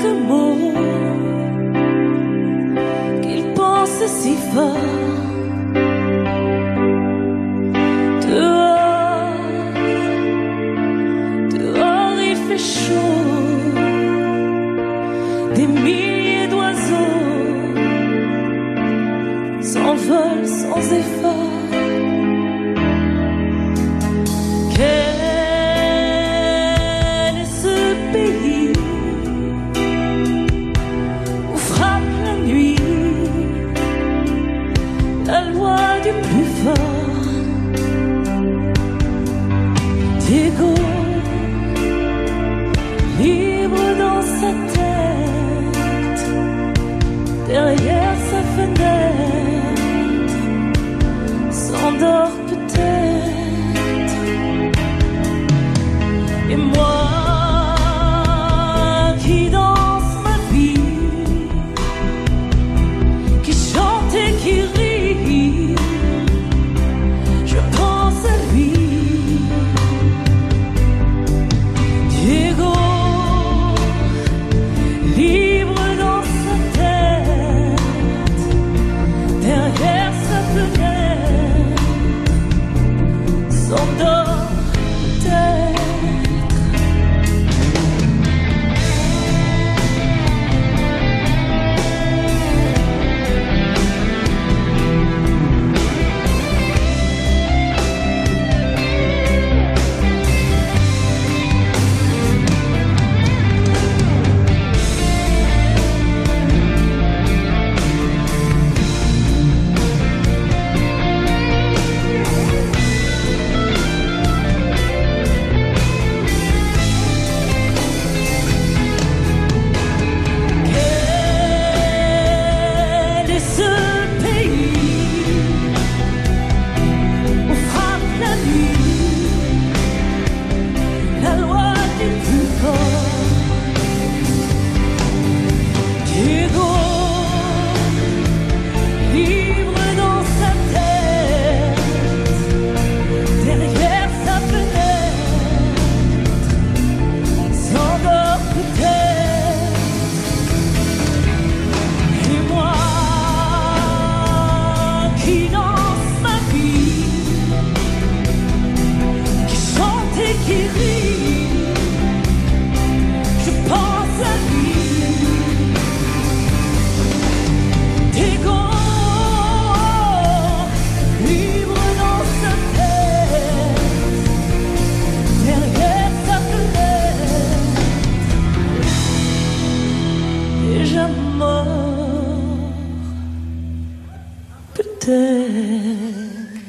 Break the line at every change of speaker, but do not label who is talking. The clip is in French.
quelques mots qu'il pense si fort. Dehors il fait chaud, des milliers d'oiseaux s'envolent sans effort. Diego, libre dans sa tête, derrière sa fenêtre, s'endort peut-être. Et moi qui danse ma vie, qui chante et qui rit, je pense à lui. Diego, libre dans sa tête, derrière sa fenêtre, s'endort peut-être. Déjà mort, peut-être.